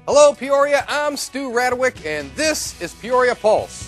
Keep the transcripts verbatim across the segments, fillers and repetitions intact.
Hello, Peoria. I'm Stu Radowick, and this is Peoria Pulse.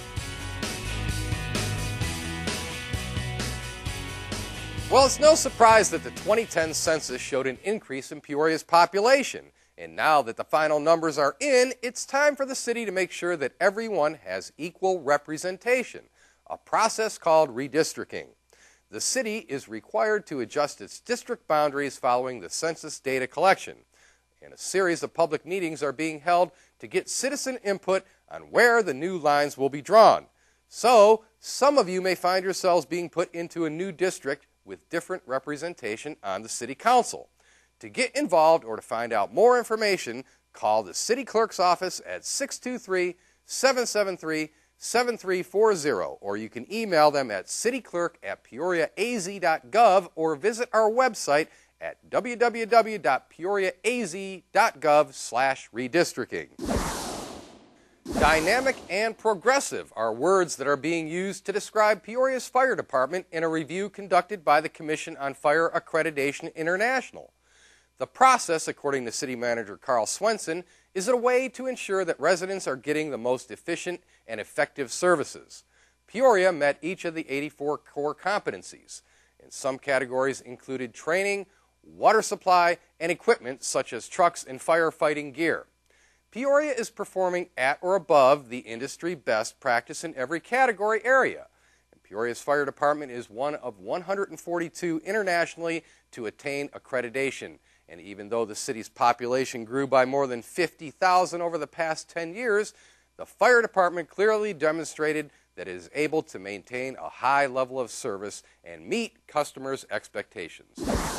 Well, it's no surprise that the twenty ten census showed an increase in Peoria's population. And now that the final numbers are in, it's time for the city to make sure that everyone has equal representation, a process called redistricting. The city is required to adjust its district boundaries following the census data collection. And a series of public meetings are being held to get citizen input on where the new lines will be drawn. So, some of you may find yourselves being put into a new district with different representation on the city council. To get involved or to find out more information, call the city clerk's office at six two three, seven seven three, seven three four zero, or you can email them at cityclerk at peoria a z dot gov or visit our website at w w w dot peoria a z dot gov slash redistricting. Dynamic and progressive are words that are being used to describe Peoria's fire department in a review conducted by the Commission on Fire Accreditation International. The process, according to City Manager Carl Swenson, is a way to ensure that residents are getting the most efficient and effective services. Peoria met each of the eighty-four core competencies, and some categories included training, water supply, and equipment such as trucks and firefighting gear. Peoria is performing at or above the industry best practice in every category area. And Peoria's fire department is one of one hundred forty-two internationally to attain accreditation. And even though the city's population grew by more than fifty thousand over the past ten years, the fire department clearly demonstrated that it is able to maintain a high level of service and meet customers' expectations.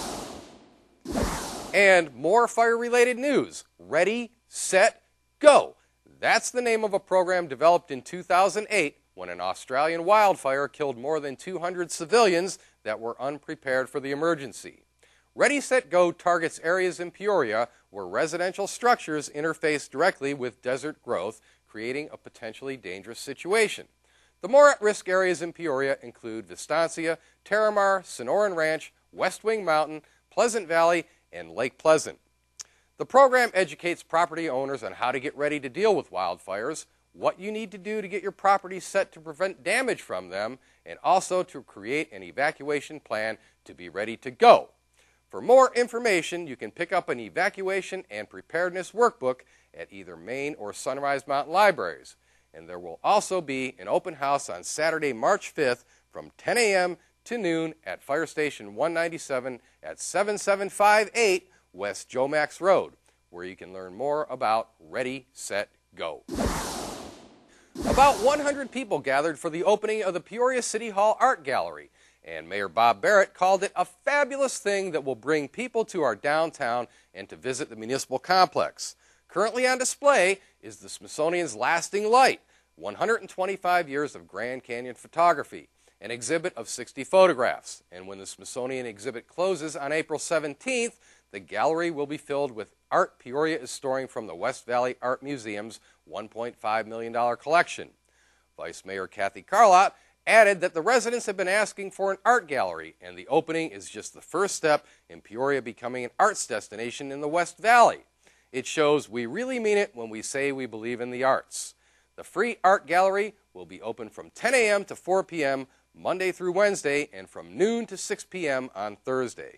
And more fire-related news. Ready, set, go. That's the name of a program developed in two thousand eight when an Australian wildfire killed more than two hundred civilians that were unprepared for the emergency. Ready, Set, Go targets areas in Peoria where residential structures interface directly with desert growth, creating a potentially dangerous situation. The more at-risk areas in Peoria include Vistancia, Terramar, Sonoran Ranch, West Wing Mountain, Pleasant Valley, and Lake Pleasant. The program educates property owners on how to get ready to deal with wildfires, what you need to do to get your property set to prevent damage from them, and also to create an evacuation plan to be ready to go. For more information, you can pick up an evacuation and preparedness workbook at either Main or Sunrise Mountain Libraries. And there will also be an open house on Saturday, March fifth from ten a m to noon at Fire Station one ninety-seven at seven seven five eight West Joe Max Road, where you can learn more about Ready, Set, Go. About one hundred people gathered for the opening of the Peoria City Hall Art Gallery, and Mayor Bob Barrett called it a fabulous thing that will bring people to our downtown and to visit the municipal complex. Currently on display is the Smithsonian's Lasting Light, one hundred twenty-five years of Grand Canyon photography, an exhibit of sixty photographs. And when the Smithsonian exhibit closes on April seventeenth, the gallery will be filled with art Peoria is storing from the West Valley Art Museum's one point five million dollars collection. Vice Mayor Kathy Carlott added that the residents have been asking for an art gallery, and the opening is just the first step in Peoria becoming an arts destination in the West Valley. It shows we really mean it when we say we believe in the arts. The free art gallery will be open from ten a m to four p m Monday through Wednesday, and from noon to six p m on Thursday.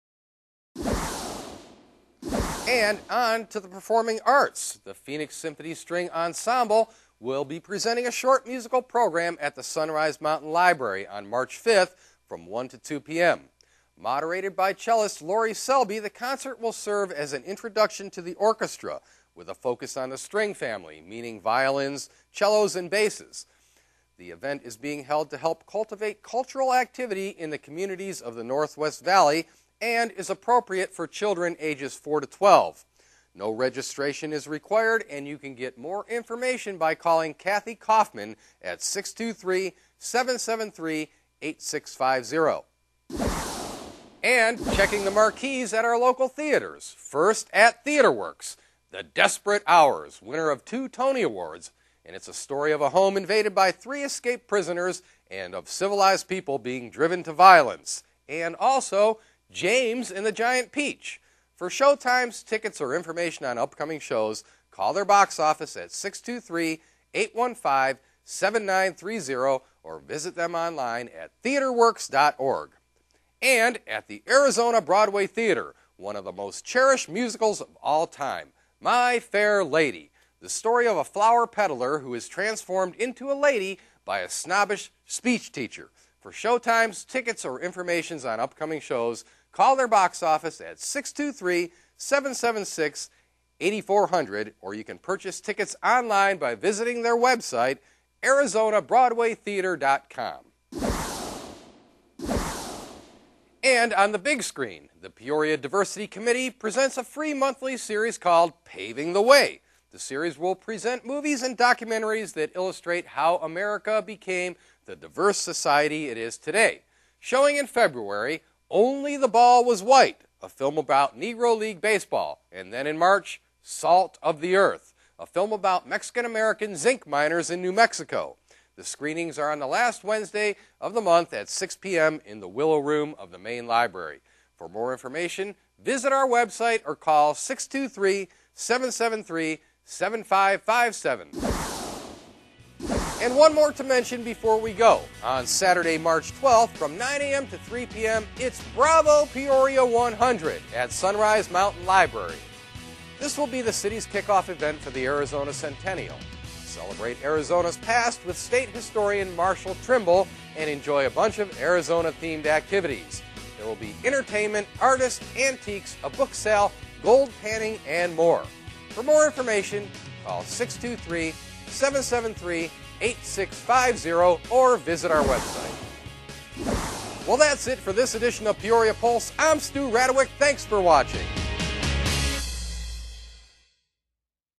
And on to the performing arts. The Phoenix Symphony String Ensemble will be presenting a short musical program at the Sunrise Mountain Library on March fifth from one to two p m Moderated by cellist Lori Selby, the concert will serve as an introduction to the orchestra with a focus on the string family, meaning violins, cellos, and basses. The event is being held to help cultivate cultural activity in the communities of the Northwest Valley and is appropriate for children ages four to twelve. No registration is required, and you can get more information by calling Kathy Kaufman at six two three, seven seven three, eight six five zero. And checking the marquees at our local theaters. First at TheaterWorks, The Desperate Hours, winner of two Tony Awards, and it's a story of a home invaded by three escaped prisoners and of civilized people being driven to violence. And also James and the Giant Peach. For showtimes, tickets, or information on upcoming shows, call their box office at six two three, eight one five, seven nine three zero or visit them online at theater works dot org. And at the Arizona Broadway Theater, one of the most cherished musicals of all time, My Fair Lady, the story of a flower peddler who is transformed into a lady by a snobbish speech teacher. For showtimes, tickets, or information on upcoming shows, call their box office at six two three, seven seven six, eight four zero zero, or you can purchase tickets online by visiting their website, arizona broadway theater dot com. And on the big screen, the Peoria Diversity Committee presents a free monthly series called Paving the Way. The series will present movies and documentaries that illustrate how America became the diverse society it is today. Showing in February, Only the Ball Was White, a film about Negro League baseball. And then in March, Salt of the Earth, a film about Mexican-American zinc miners in New Mexico. The screenings are on the last Wednesday of the month at six p m in the Willow Room of the main library. For more information, visit our website or call six two three, seven seven three, seven five five seven. And one more to mention before we go. On Saturday, March twelfth, from nine a m to three p m, it's Bravo Peoria one hundred at Sunrise Mountain Library. This will be the city's kickoff event for the Arizona Centennial. Celebrate Arizona's past with state historian Marshall Trimble and enjoy a bunch of Arizona-themed activities. There will be entertainment, artists, antiques, a book sale, gold panning, and more. For more information, call six two three, seven seven three, eight six five zero or visit our website. Well, that's it for this edition of Peoria Pulse. I'm Stu Radowicz. Thanks for watching.